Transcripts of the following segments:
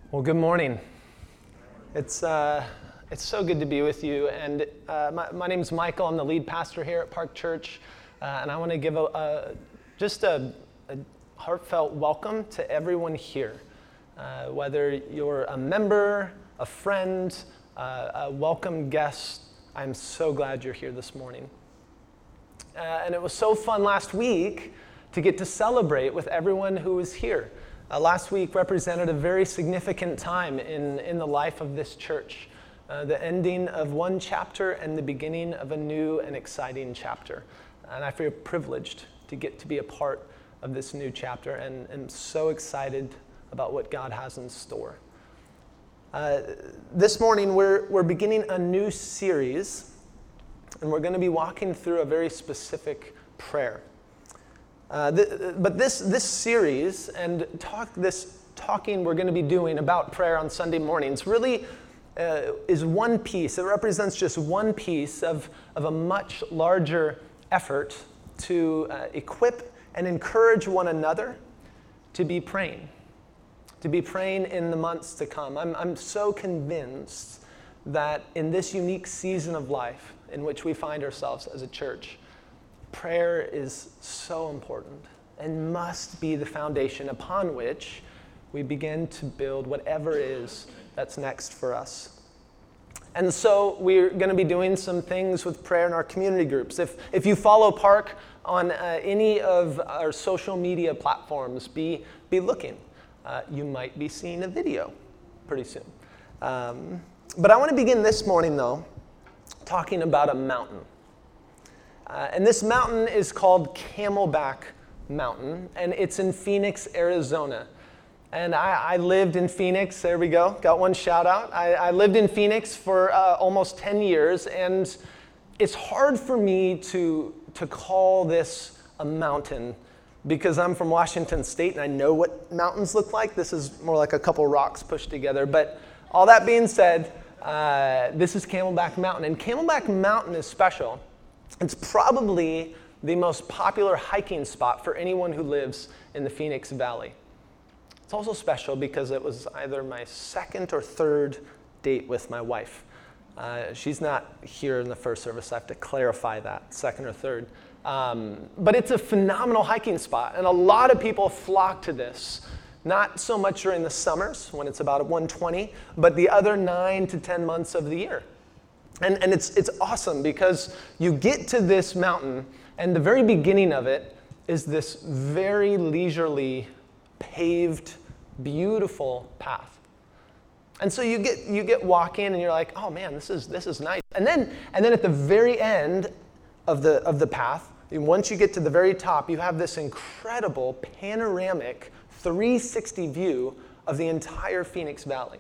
Well, good morning. It's so good to be with you. And my name's Michael. I'm the lead pastor here at Park Church, and I want to give just a heartfelt welcome to everyone here. Whether you're a member, a friend, a welcome guest, I'm so glad you're here this morning. And it was so fun last week to get to celebrate with everyone who was here. Last week represented a very significant time in the life of this church, the ending of one chapter and the beginning of a new and exciting chapter. And I feel privileged to get to be a part of this new chapter, and I'm so excited about what God has in store. This morning we're beginning a new series, and we're going to be walking through a very specific prayer. But this series and talking we're going to be doing about prayer on Sunday mornings really is one piece. It represents just one piece of a much larger effort to equip and encourage one another to be praying in the months to come. I'm so convinced that in this unique season of life in which we find ourselves as a church, prayer is so important and must be the foundation upon which we begin to build whatever is that's next for us. And so we're going to be doing some things with prayer in our community groups. If you follow Park on any of our social media platforms, be looking. You might be seeing a video pretty soon. But I want to begin this morning, though, talking about a mountain. And this mountain is called Camelback Mountain, and it's in Phoenix, Arizona. And I lived in Phoenix. There we go. Got one shout out. I lived in Phoenix for almost 10 years, and it's hard for me to call this a mountain because I'm from Washington State and I know what mountains look like. This is more like a couple rocks pushed together. But all that being said, this is Camelback Mountain. And Camelback Mountain is special. It's probably the most popular hiking spot for anyone who lives in the Phoenix Valley. It's also special because it was either my second or third date with my wife. She's not here in the first service, so I have to clarify that, second or third. But it's a phenomenal hiking spot, and a lot of people flock to this. Not so much during the summers, when it's about 120, but the other 9 to 10 months of the year. And it's awesome because you get to this mountain, and the very beginning of it is this very leisurely, paved, beautiful path. And so you get walking, and you're like, oh man, this is nice. And then at the very end of the path, once you get to the very top, you have this incredible panoramic 360 view of the entire Phoenix Valley.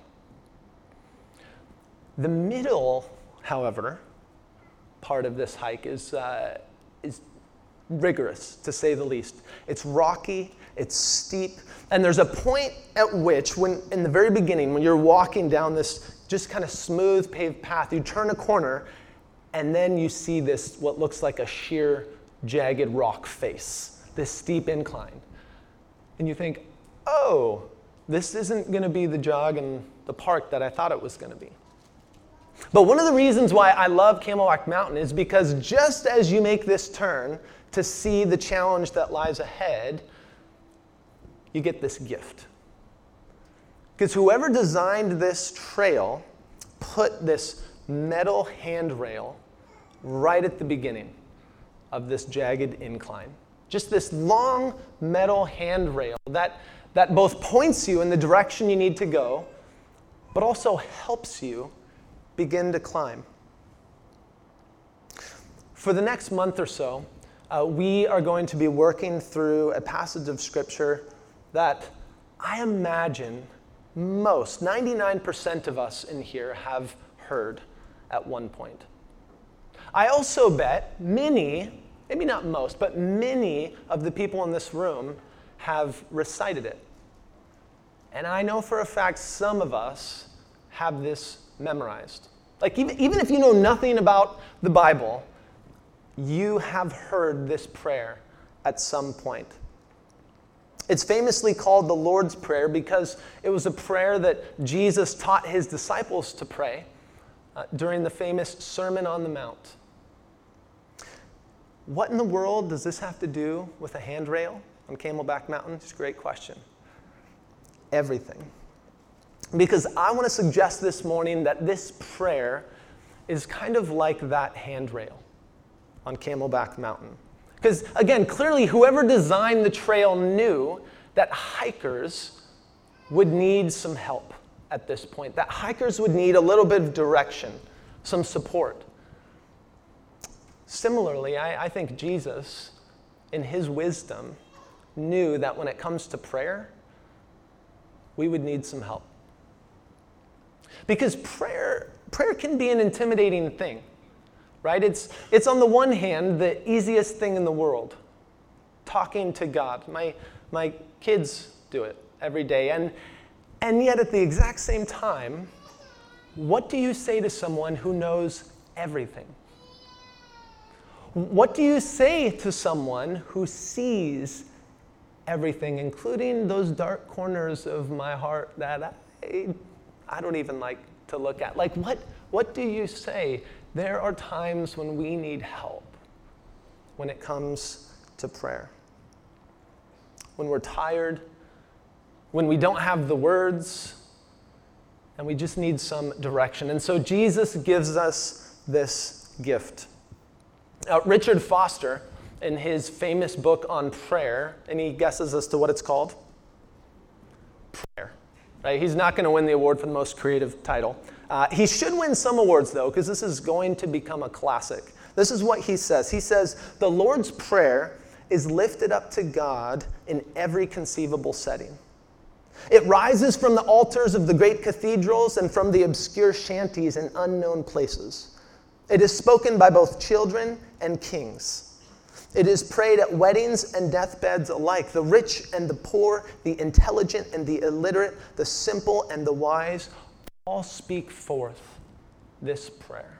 The middle, however, part of this hike is rigorous, to say the least. It's rocky, it's steep, and there's a point at which, when in the very beginning, when you're walking down this just kind of smooth paved path, you turn a corner, and then you see this, what looks like a sheer, jagged rock face, this steep incline. And you think, oh, this isn't going to be the jog in the park that I thought it was going to be. But one of the reasons why I love Camelback Mountain is because just as you make this turn to see the challenge that lies ahead, you get this gift. Because whoever designed this trail put this metal handrail right at the beginning of this jagged incline. Just this long metal handrail that both points you in the direction you need to go, but also helps you begin to climb. For the next month or so, we are going to be working through a passage of Scripture that I imagine 99% of us in here have heard at one point. I also bet many, maybe not most, but many of the people in this room have recited it. And I know for a fact some of us have this memorized. Like even if you know nothing about the Bible, you have heard this prayer at some point. It's famously called the Lord's Prayer because it was a prayer that Jesus taught his disciples to pray during the famous Sermon on the Mount. What in the world does this have to do with a handrail on Camelback Mountain? It's a great question. Everything. Because I want to suggest this morning that this prayer is kind of like that handrail on Camelback Mountain. Because, again, clearly whoever designed the trail knew that hikers would need some help at this point, that hikers would need a little bit of direction, some support. Similarly, I think Jesus, in his wisdom, knew that when it comes to prayer, we would need some help. Because prayer can be an intimidating thing, right? It's on the one hand the easiest thing in the world, talking to God. My kids do it every day, and yet at the exact same time, what do you say to someone who knows everything? What do you say to someone who sees everything, including those dark corners of my heart that I don't even like to look at? Like, what do you say? There are times when we need help when it comes to prayer. When we're tired, when we don't have the words, and we just need some direction. And so Jesus gives us this gift. Richard Foster, in his famous book on prayer, any guesses as to what it's called? Prayer. Right? He's not going to win the award for the most creative title. He should win some awards, though, because this is going to become a classic. This is what he says. He says, the Lord's Prayer is lifted up to God in every conceivable setting. It rises from the altars of the great cathedrals and from the obscure shanties in unknown places. It is spoken by both children and kings. It is prayed at weddings and deathbeds alike. The rich and the poor, the intelligent and the illiterate, the simple and the wise, all speak forth this prayer.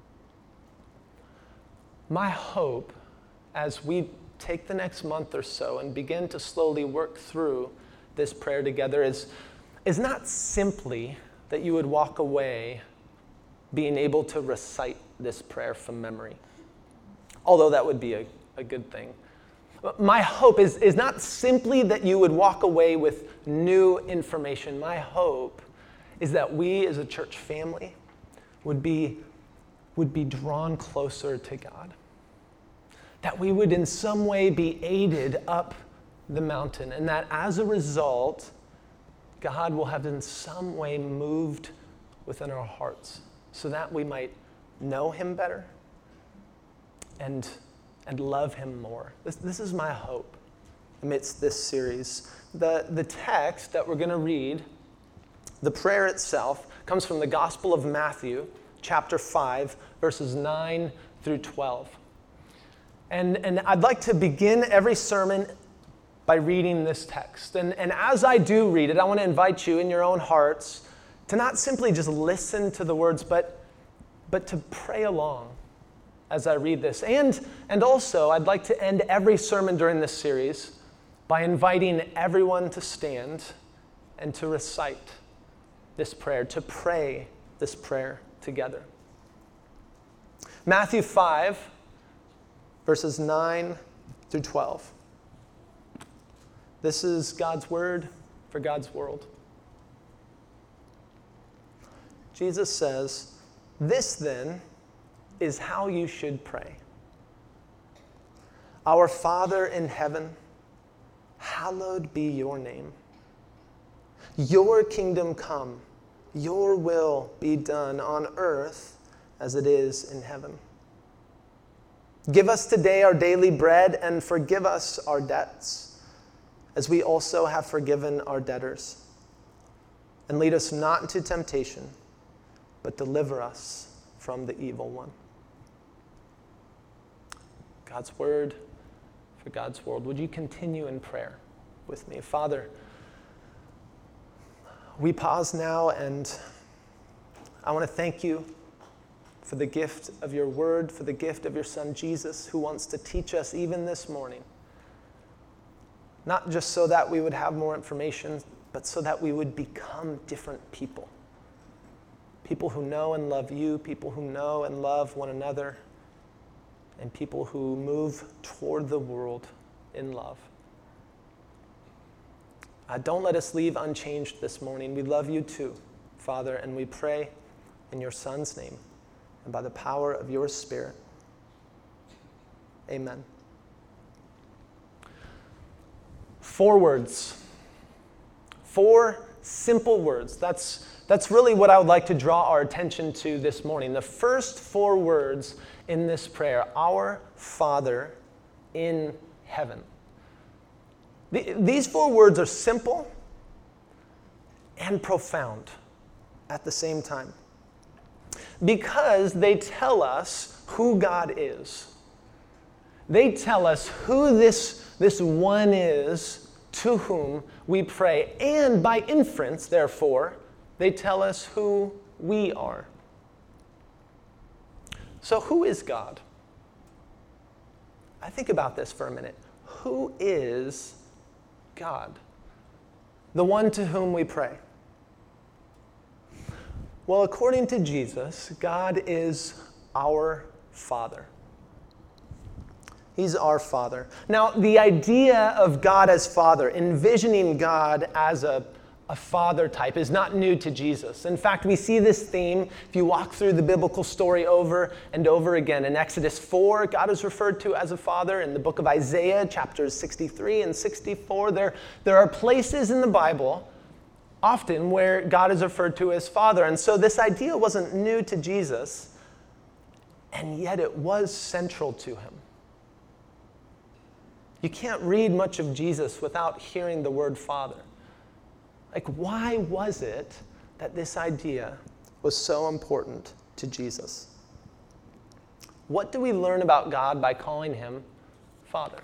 My hope, as we take the next month or so and begin to slowly work through this prayer together, is not simply that you would walk away being able to recite this prayer from memory, although that would be a good thing. My hope is not simply that you would walk away with new information. My hope is that we as a church family would be drawn closer to God, that we would in some way be aided up the mountain, and that as a result, God will have in some way moved within our hearts so that we might know him better and love him more. This is my hope amidst this series. The text that we're going to read, the prayer itself, comes from the Gospel of Matthew, chapter 5, verses 9 through 12. And I'd like to begin every sermon by reading this text. And as I do read it, I want to invite you in your own hearts to not simply just listen to the words, but to pray along as I read this. And also, I'd like to end every sermon during this series by inviting everyone to stand and to recite this prayer, to pray this prayer together. Matthew 5, verses 9 through 12. This is God's word for God's world. Jesus says, "This then is how you should pray. Our Father in heaven, hallowed be your name. Your kingdom come, your will be done on earth as it is in heaven. Give us today our daily bread, and forgive us our debts, as we also have forgiven our debtors. And lead us not into temptation, but deliver us from the evil one." God's word for God's world. Would you continue in prayer with me? Father, we pause now, and I want to thank you for the gift of your word, for the gift of your son Jesus, who wants to teach us even this morning not just so that we would have more information, but so that we would become different people. People who know and love you, people who know and love one another, and people who move toward the world in love. Don't let us leave unchanged this morning. We love you too, Father, and we pray in your Son's name and by the power of your Spirit. Amen. 4 words. 4 simple words. That's really what I would like to draw our attention to this morning. The first 4 words in this prayer: Our Father in heaven. These 4 words are simple and profound at the same time, because they tell us who God is. They tell us who this one is to whom we pray, and by inference, therefore, they tell us who we are. So who is God? I think about this for a minute. Who is God? The one to whom we pray. Well, according to Jesus, God is our Father. He's our Father. Now, the idea of God as Father, envisioning God as a father type, is not new to Jesus. In fact, we see this theme if you walk through the biblical story over and over again. In Exodus 4, God is referred to as a father. In the book of Isaiah, chapters 63 and 64, there are places in the Bible often where God is referred to as Father. And so this idea wasn't new to Jesus, and yet it was central to him. You can't read much of Jesus without hearing the word Father. Like, why was it that this idea was so important to Jesus? What do we learn about God by calling him Father?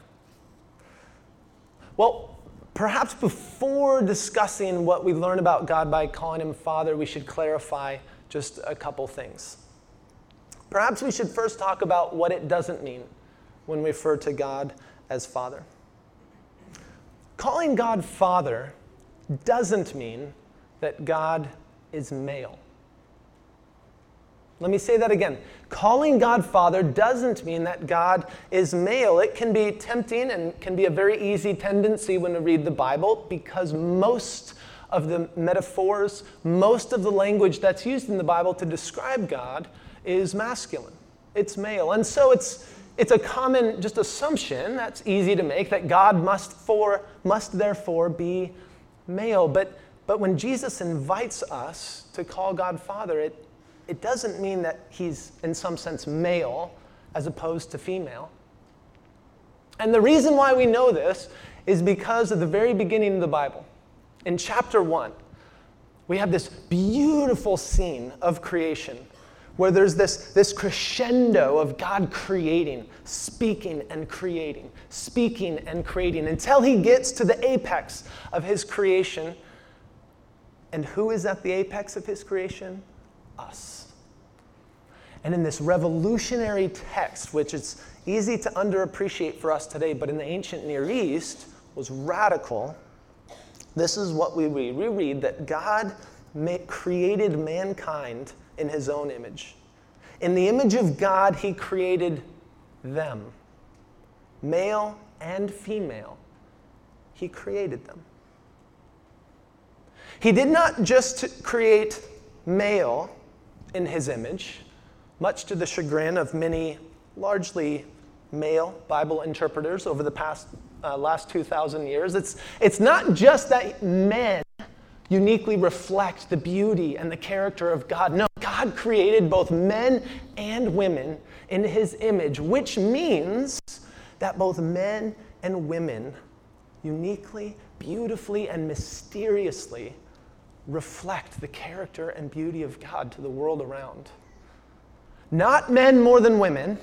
Well, perhaps before discussing what we learn about God by calling him Father, we should clarify just a couple things. Perhaps we should first talk about what it doesn't mean when we refer to God as Father. Calling God Father doesn't mean that God is male. Let me say that again. Calling God Father doesn't mean that God is male. It can be tempting and can be a very easy tendency when we read the Bible, because most of the metaphors, most of the language that's used in the Bible to describe God is masculine. It's male. And so it's a common just assumption that's easy to make that God must therefore be male. But when Jesus invites us to call God Father, it doesn't mean that he's in some sense male as opposed to female. And the reason why we know this is because of the very beginning of the Bible. In chapter 1, we have this beautiful scene of creation where there's this crescendo of God creating, speaking and creating, until he gets to the apex of his creation. And who is at the apex of his creation? Us. And in this revolutionary text, which is easy to underappreciate for us today, but in the ancient Near East was radical, this is what we read. We read that God created mankind in his own image. In the image of God, he created them. Male and female, he created them. He did not just create male in his image, much to the chagrin of many largely male Bible interpreters over the last 2,000 years. It's not just that men uniquely reflect the beauty and the character of God. No, God created both men and women in his image, which means that both men and women uniquely, beautifully, and mysteriously reflect the character and beauty of God to the world around. Not men more than women,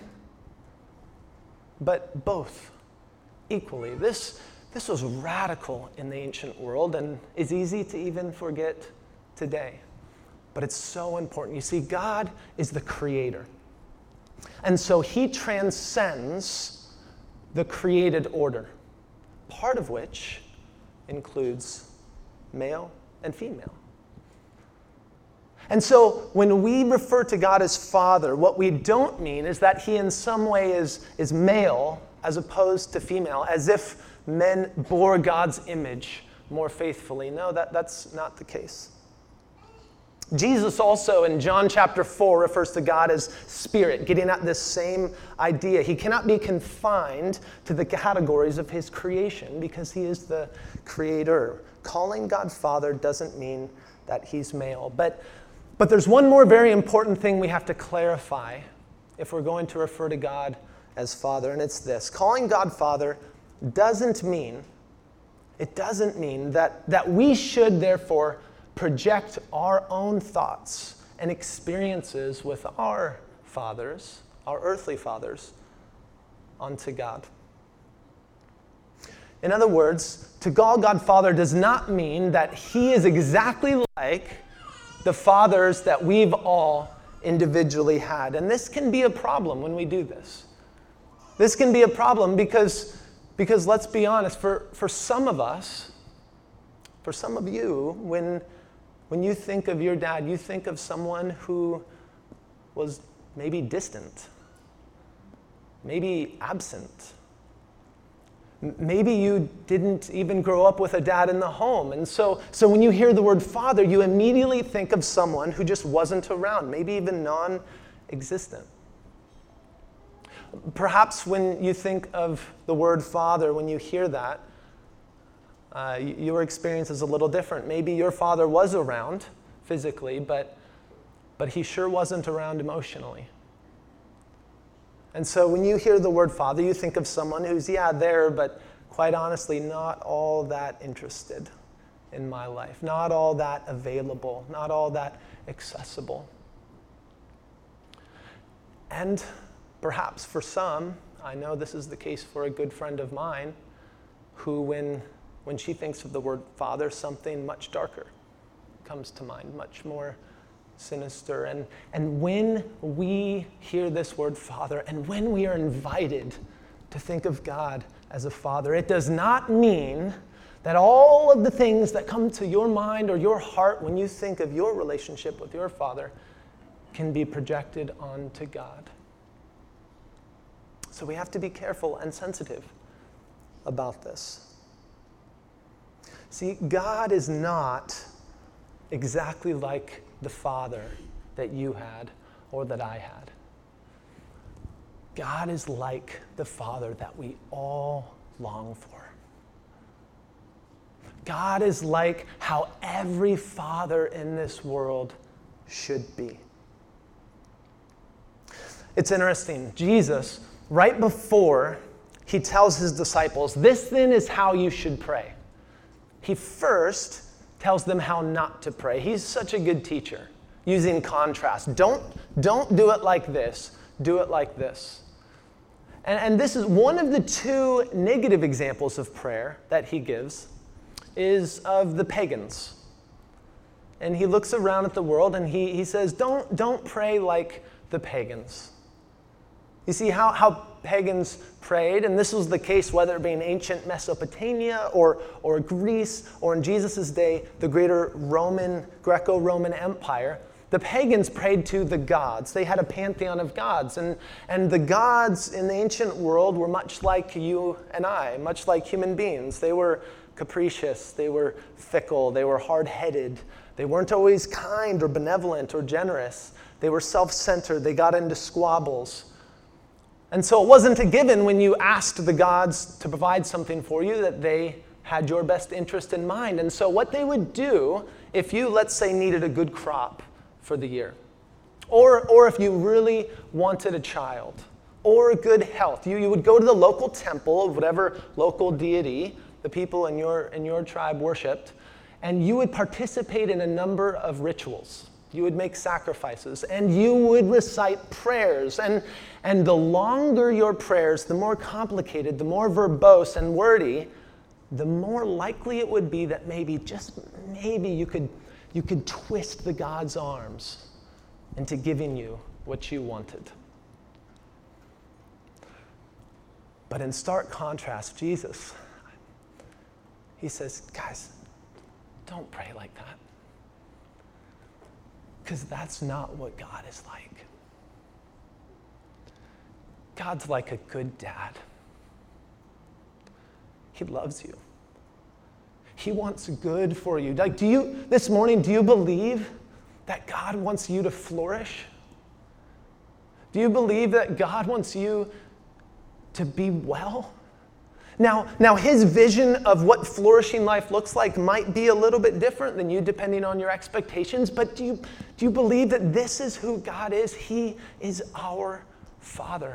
but both equally. This was radical in the ancient world and is easy to even forget today. But it's so important. You see, God is the creator. And so he transcends the created order. part of which includes male and female. And so when we refer to God as Father, what we don't mean is that he in some way is male as opposed to female, as if men bore God's image more faithfully. No, that's not the case. Jesus also in John chapter 4 refers to God as Spirit, getting at this same idea. He cannot be confined to the categories of his creation because he is the creator. Calling God Father doesn't mean that he's male. But there's one more very important thing we have to clarify if we're going to refer to God as Father, and it's this. Calling God Father doesn't mean that we should therefore project our own thoughts and experiences with our fathers, our earthly fathers, onto God. In other words, to call God Father does not mean that he is exactly like the fathers that we've all individually had. And this can be a problem when we do this. This can be a problem because let's be honest, for some of us, for some of you, when you think of your dad, you think of someone who was maybe distant, maybe absent. Maybe you didn't even grow up with a dad in the home. And so when you hear the word father, you immediately think of someone who just wasn't around, maybe even non-existent. Perhaps when you think of the word father, when you hear that, your experience is a little different. Maybe your father was around physically, but he sure wasn't around emotionally. And so when you hear the word father, you think of someone who's, there, but quite honestly, not all that interested in my life, not all that available, not all that accessible. And perhaps for some, I know this is the case for a good friend of mine, who when she thinks of the word father, something much darker comes to mind, much more sinister. And when we hear this word father, and when we are invited to think of God as a father, it does not mean that all of the things that come to your mind or your heart when you think of your relationship with your father can be projected onto God. So we have to be careful and sensitive about this. See, God is not exactly like the father that you had or that I had. God is like the father that we all long for. God is like how every father in this world should be. It's interesting. Jesus, right before he tells his disciples, this then is how you should pray, he first tells them how not to pray. He's such a good teacher, using contrast. Don't do it like this. Do it like this. And this is one of the two negative examples of prayer that he gives is of the pagans. And he looks around at the world and he says, don't pray like the pagans. You see how pagans prayed, and this was the case whether it be in ancient Mesopotamia or Greece, or in Jesus' day, the greater Greco-Roman Empire. The pagans prayed to the gods. They had a pantheon of gods, and the gods in the ancient world were much like you and I, much like human beings. They were capricious, they were fickle, they were hard-headed, they weren't always kind or benevolent or generous. They were self-centered, they got into squabbles. And so it wasn't a given when you asked the gods to provide something for you that they had your best interest in mind. And so what they would do if you, let's say, needed a good crop for the year, or if you really wanted a child, or good health, you would go to the local temple of whatever local deity the people in your tribe worshipped, and you would participate in a number of rituals. You would make sacrifices, and you would recite prayers. And the longer your prayers, the more complicated, the more verbose and wordy, the more likely it would be that maybe, just maybe, you could twist the God's arms into giving you what you wanted. But in stark contrast, Jesus, he says, guys, don't pray like that. Because that's not what God is like. God's like a good dad. He loves you. He wants good for you. Like, this morning, do you believe that God wants you to flourish? Do you believe that God wants you to be well? Now, his vision of what flourishing life looks like might be a little bit different than you, depending on your expectations, but do you believe that this is who God is? He is our Father.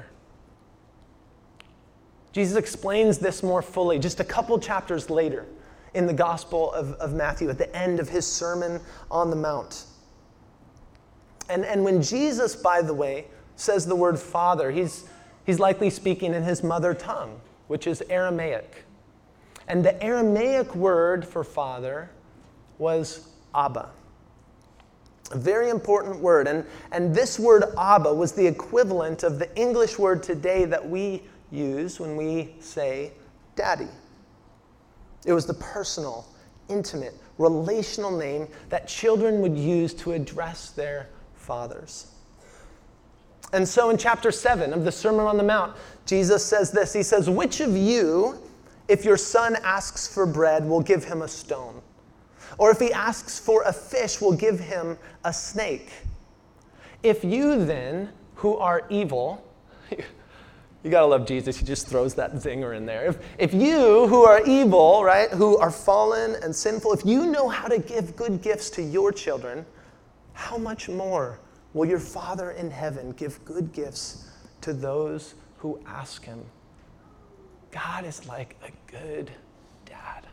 Jesus explains this more fully just a couple chapters later in the Gospel of Matthew, at the end of his Sermon on the Mount. And when Jesus, by the way, says the word Father, he's likely speaking in his mother tongue, which is Aramaic. And the Aramaic word for father was Abba. A very important word. And this word Abba was the equivalent of the English word today that we use when we say daddy. It was the personal, intimate, relational name that children would use to address their fathers. And so in chapter 7 of the Sermon on the Mount, Jesus says this. He says, which of you, if your son asks for bread, will give him a stone? Or if he asks for a fish, will give him a snake? If you then, who are evil, you gotta love Jesus, he just throws that zinger in there. If you who are evil, right, who are fallen and sinful, if you know how to give good gifts to your children, how much more will your Father in heaven give good gifts to those who ask him? God is like a good dad.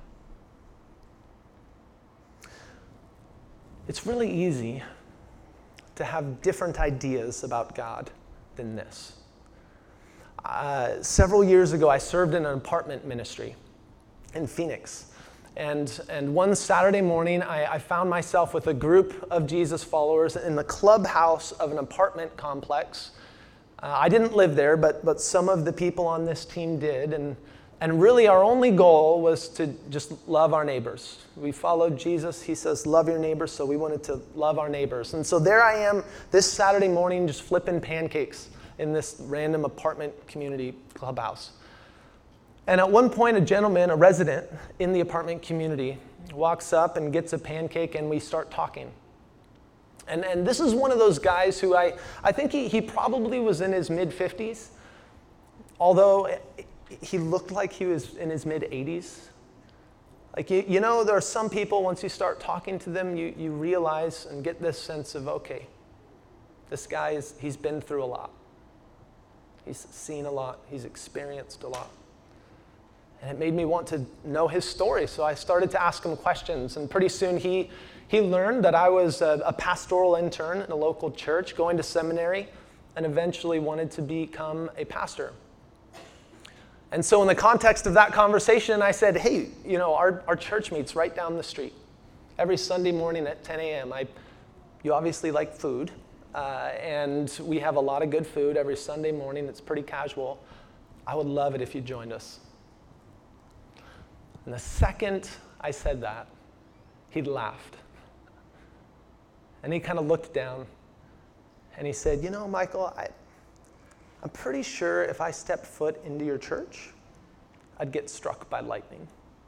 It's really easy to have different ideas about God than this. Several years ago, I served in an apartment ministry in Phoenix. And one Saturday morning, I found myself with a group of Jesus followers in the clubhouse of an apartment complex. I didn't live there, but some of the people on this team did. And really our only goal was to just love our neighbors. We followed Jesus. He says, love your neighbors, so we wanted to love our neighbors. And so there I am this Saturday morning just flipping pancakes in this random apartment community clubhouse. And at one point, a gentleman, a resident in the apartment community, walks up and gets a pancake, and we start talking. And this is one of those guys who I think he probably was in his mid-50s, although he looked like he was in his mid-80s. Like, you know, there are some people, once you start talking to them, you realize and get this sense of, okay, this guy, he's been through a lot. He's seen a lot. He's experienced a lot. And it made me want to know his story, so I started to ask him questions. And pretty soon he learned that I was a pastoral intern in a local church, going to seminary, and eventually wanted to become a pastor. And so in the context of that conversation, I said, hey, you know, our church meets right down the street every Sunday morning at 10 a.m. You obviously like food, and we have a lot of good food every Sunday morning. It's pretty casual. I would love it if you joined us. And the second I said that, he laughed. And he kind of looked down, and he said, you know, Michael, I'm pretty sure if I stepped foot into your church, I'd get struck by lightning.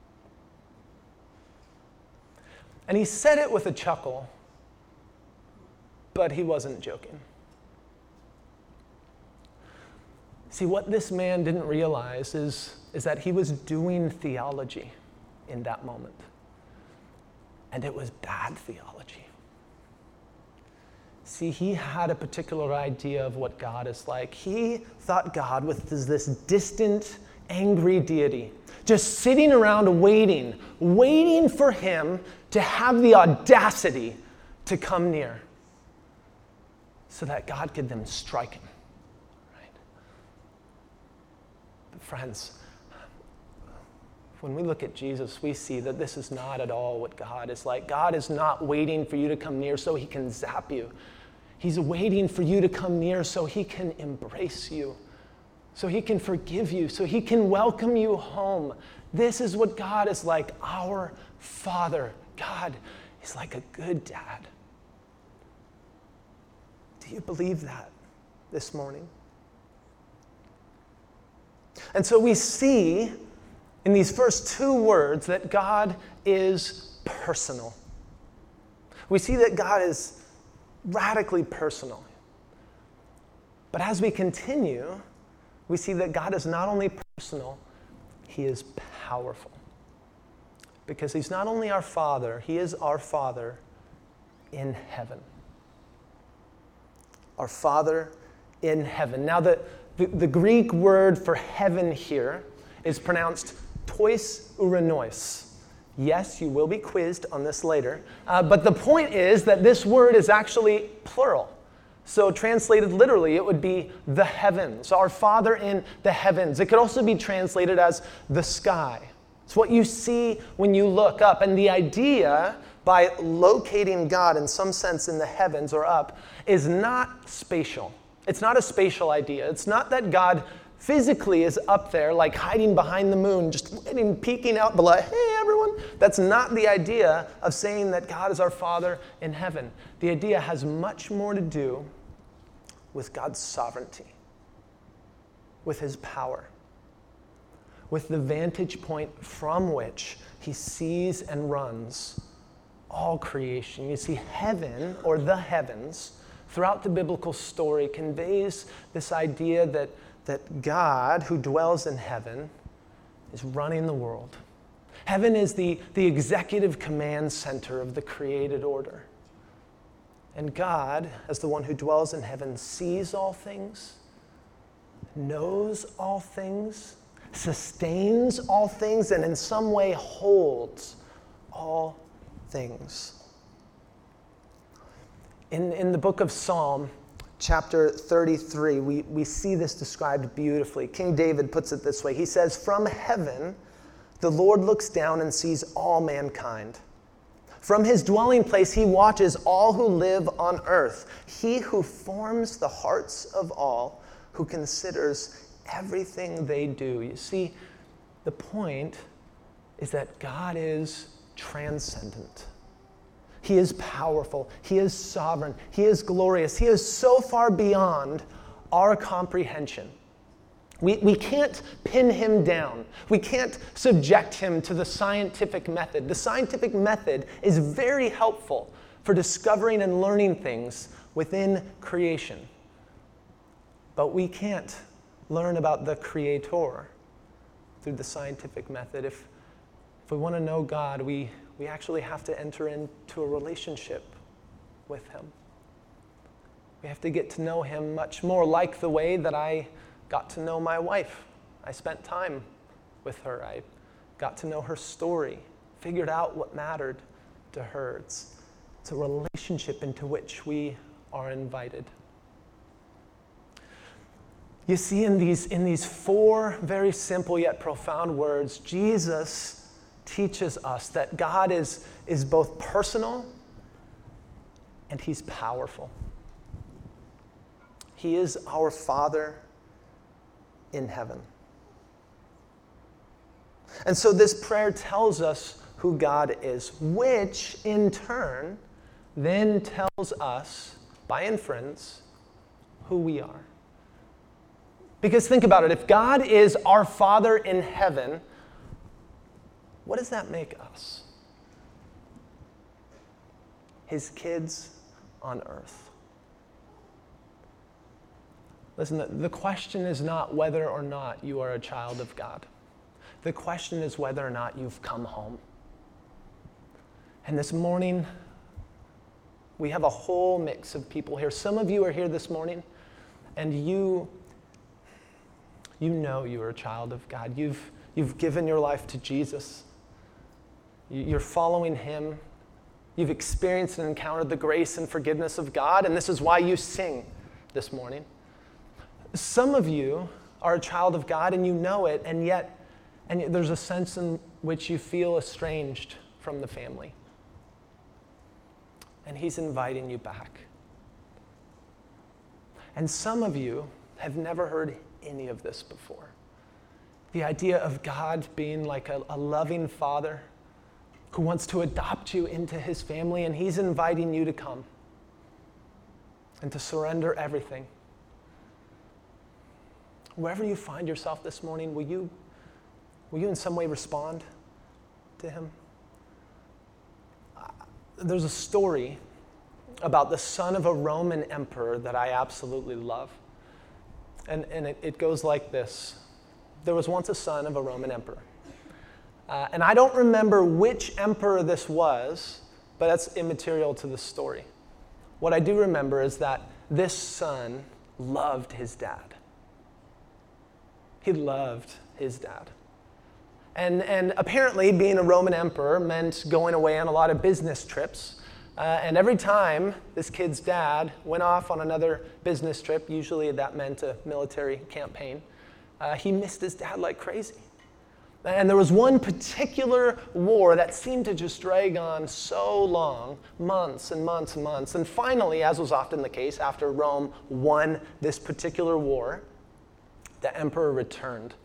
And he said it with a chuckle, but he wasn't joking. See, what this man didn't realize is that he was doing theology in that moment. And it was bad theology. See, he had a particular idea of what God is like. He thought God was this distant, angry deity, just sitting around waiting for him to have the audacity to come near so that God could then strike him. Friends, when we look at Jesus, we see that this is not at all what God is like. God is not waiting for you to come near so he can zap you. He's waiting for you to come near so he can embrace you, so he can forgive you, so he can welcome you home. This is what God is like, our Father. God is like a good dad. Do you believe that this morning? And so we see in these first two words that God is personal. We see that God is radically personal. But as we continue, we see that God is not only personal, he is powerful. Because he's not only our Father, he is our Father in heaven. Our Father in heaven. Now, the Greek word for heaven here is pronounced tois uranois. Yes, you will be quizzed on this later. But the point is that this word is actually plural. So translated literally, it would be the heavens, our Father in the heavens. It could also be translated as the sky. It's what you see when you look up. And the idea, by locating God in some sense in the heavens or up, is not spatial. It's not a spatial idea. It's not that God physically is up there, like hiding behind the moon, just peeking out below, hey, everyone. That's not the idea of saying that God is our Father in heaven. The idea has much more to do with God's sovereignty, with his power, with the vantage point from which he sees and runs all creation. You see, heaven, or the heavens, throughout the biblical story conveys this idea that God, who dwells in heaven, is running the world. Heaven is the executive command center of the created order. And God, as the one who dwells in heaven, sees all things, knows all things, sustains all things, and in some way holds all things. In the book of Psalm, chapter 33, we see this described beautifully. King David puts it this way. He says, "From heaven, the Lord looks down and sees all mankind. From his dwelling place, he watches all who live on earth. He who forms the hearts of all, who considers everything they do." You see, the point is that God is transcendent. He is powerful. He is sovereign. He is glorious. He is so far beyond our comprehension. We can't pin him down. We can't subject him to the scientific method. The scientific method is very helpful for discovering and learning things within creation. But we can't learn about the Creator through the scientific method. If we want to know God, we actually have to enter into a relationship with him. We have to get to know him much more, like the way that I got to know my wife. I spent time with her. I got to know her story, figured out what mattered to her. It's a relationship into which we are invited. You see, in these four very simple yet profound words, Jesus teaches us that God is both personal and he's powerful. He is our Father in heaven. And so this prayer tells us who God is, which in turn then tells us, by inference, who we are. Because think about it, if God is our Father in heaven, what does that make us? His kids on earth. Listen, the question is not whether or not you are a child of God. The question is whether or not you've come home. And this morning, we have a whole mix of people here. Some of you are here this morning, and you know you are a child of God. You've given your life to Jesus. You're following him. You've experienced and encountered the grace and forgiveness of God, and this is why you sing this morning. Some of you are a child of God and you know it, and yet there's a sense in which you feel estranged from the family. And he's inviting you back. And some of you have never heard any of this before. The idea of God being like a loving father who wants to adopt you into his family, and he's inviting you to come and to surrender everything. Wherever you find yourself this morning, will you in some way respond to him? There's a story about the son of a Roman emperor that I absolutely love. And it goes like this. There was once a son of a Roman emperor. And I don't remember which emperor this was, but that's immaterial to the story. What I do remember is that this son loved his dad. He loved his dad. And apparently being a Roman emperor meant going away on a lot of business trips. And every time this kid's dad went off on another business trip, usually that meant a military campaign, he missed his dad like crazy. And there was one particular war that seemed to just drag on so long, months and months and months. And finally, as was often the case, after Rome won this particular war, the emperor returned.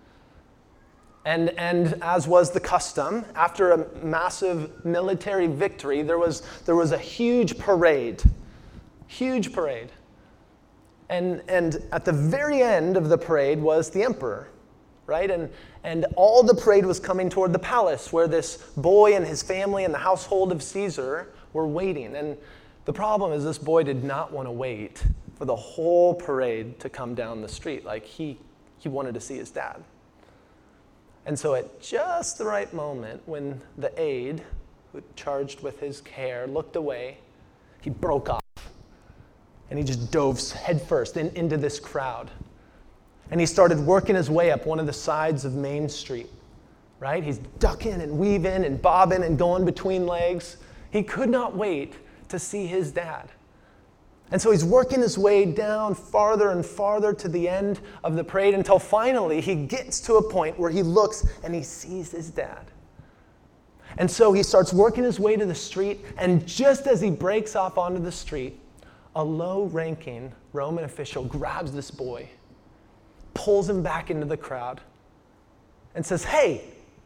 And as was the custom, after a massive military victory, there was a huge parade. Huge parade. And at the very end of the parade was the emperor, right? And all the parade was coming toward the palace where this boy and his family and the household of Caesar were waiting. And the problem is this boy did not want to wait for the whole parade to come down the street. Like he wanted to see his dad. And so at just the right moment, when the aide, who charged with his care, looked away, he broke off. And he just dove headfirst into this crowd. And he started working his way up one of the sides of Main Street, right? He's ducking and weaving and bobbing and going between legs. He could not wait to see his dad. And so he's working his way down farther and farther to the end of the parade until finally he gets to a point where he looks and he sees his dad. And so he starts working his way to the street, and just as he breaks off onto the street, a low-ranking Roman official grabs this boy, pulls him back into the crowd, and says, "Hey,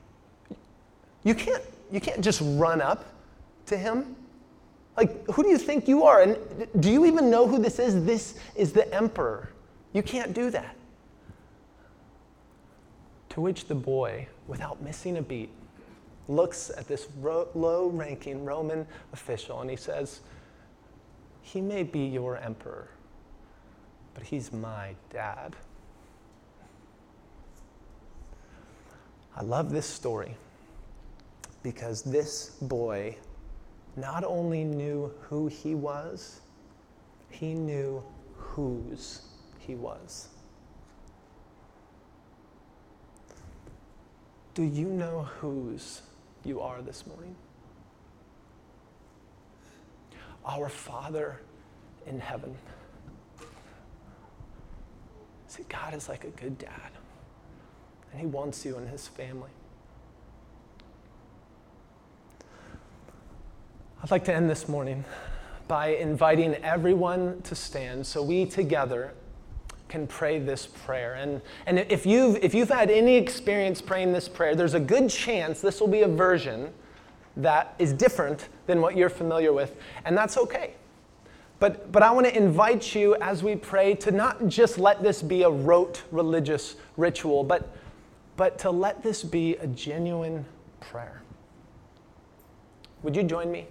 you can't just run up to him. Like, who do you think you are? And do you even know who this is? This is the emperor. You can't do that." To which the boy, without missing a beat, looks at this low-ranking Roman official and he says, "He may be your emperor, but he's my dad." I love this story because this boy not only knew who he was, he knew whose he was. Do you know whose you are this morning? Our Father in heaven. See, God is like a good dad, and he wants you in his family. I'd like to end this morning by inviting everyone to stand so we together can pray this prayer. And if you've had any experience praying this prayer, there's a good chance this will be a version that is different than what you're familiar with, and that's okay. But I want to invite you as we pray to not just let this be a rote religious ritual, but to let this be a genuine prayer. Would you join me?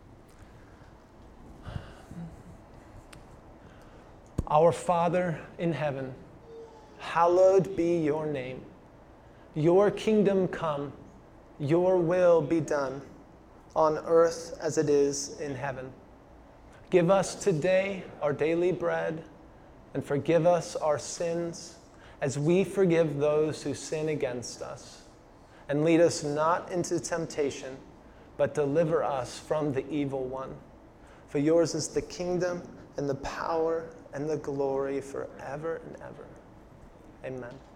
Our Father in heaven, hallowed be your name. Your kingdom come, your will be done, on earth as it is in heaven. Give us today our daily bread, and forgive us our sins as we forgive those who sin against us. And lead us not into temptation, but deliver us from the evil one. For yours is the kingdom and the power and the glory forever and ever. Amen.